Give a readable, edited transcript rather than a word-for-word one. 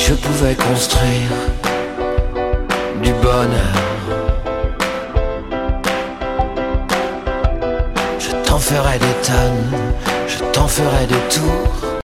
je pouvais construire du bonheur, je t'en ferai des tonnes, je t'en ferai des tours.